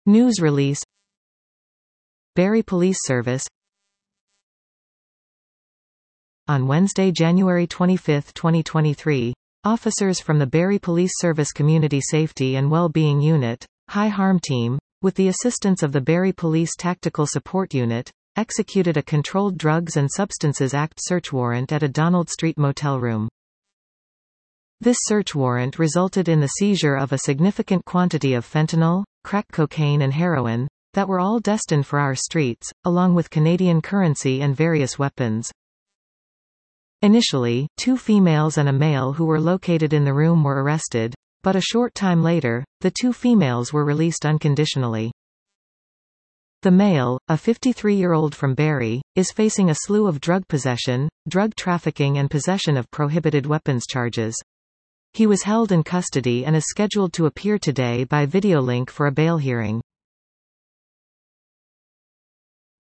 News release. Barrie Police Service. On Wednesday, January 25, 2023, officers from the Barrie Police Service Community Safety and Wellbeing Unit, High Harm Team, with the assistance of the Barrie Police Tactical Support Unit, executed a Controlled Drugs and Substances Act search warrant at a Donald Street motel room. This search warrant resulted in the seizure of a significant quantity of fentanyl, crack cocaine and heroin, that were all destined for our streets, along with Canadian currency and various weapons. Initially, 2 females and a male who were located in the room were arrested, but a short time later, the 2 females were released unconditionally. The male, a 53-year-old from Barrie, is facing a slew of drug possession, drug trafficking and possession of prohibited weapons charges. He was held in custody and is scheduled to appear today by videolink for a bail hearing.